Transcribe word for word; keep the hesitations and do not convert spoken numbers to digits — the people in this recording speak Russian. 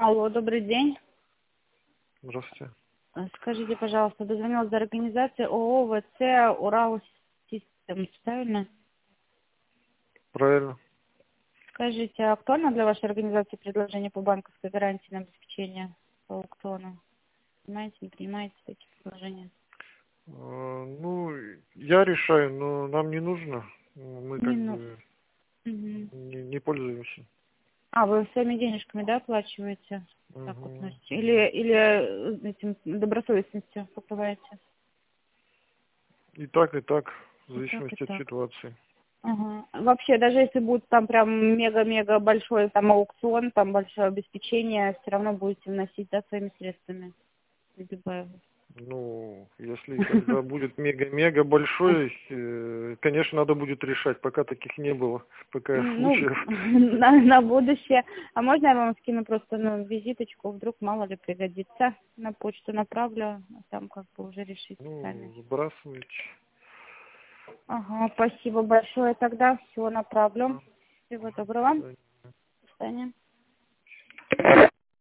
Алло, добрый день. Здравствуйте. Э, Скажите, пожалуйста, дозвонилась до организации ООО ВЦ Урал Системс, правильно? Правильно. Скажите, а актуально для вашей организации предложение по банковской гарантии на обеспечение по аукциону? Принимаете, не принимаете такие предложения? Э, Ну, я решаю, но нам не нужно. Мы Не, как ну... бы мгм. не, не пользуемся. А, вы своими денежками, да, оплачиваете? Так вот, Мгм, значит. мгм. Или, или э, этим добросовестностью покрываете? И так, и так, в И так, и зависимости от так. ситуации. Ага. Вообще, даже если будет там прям мега-мега большой там аукцион, там большое обеспечение, все равно будете вносить, да, своими средствами. Либо... Ну, если когда будет мега-мега большой, э, конечно, надо будет решать. Пока таких не было, пока Ну, случаев. на, на будущее. А можно я вам скину просто ну, визиточку, вдруг мало ли пригодится. На почту направлю, а там как бы уже решите сами. Ну, сбрасывайте. Ага, спасибо большое. Тогда все направлю. Да. Всего доброго. До До свидания.